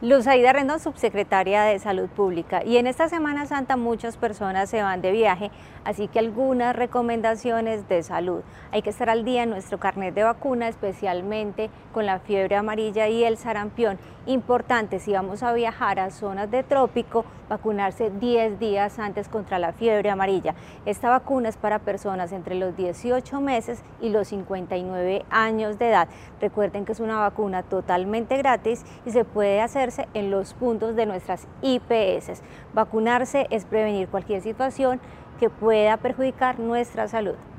Luz Aida Rendón, subsecretaria de Salud Pública. Y en esta Semana Santa muchas personas se van de viaje, así que algunas recomendaciones de salud. Hay que estar al día en nuestro carnet de vacuna, especialmente con la fiebre amarilla y el sarampión. Importante, si vamos a viajar a zonas de trópico, vacunarse 10 días antes contra la fiebre amarilla. Esta vacuna es para personas entre los 18 meses y los 59 años de edad. Recuerden que es una vacuna totalmente gratis y se puede hacer en los puntos de nuestras IPS. Vacunarse es prevenir cualquier situación que pueda perjudicar nuestra salud.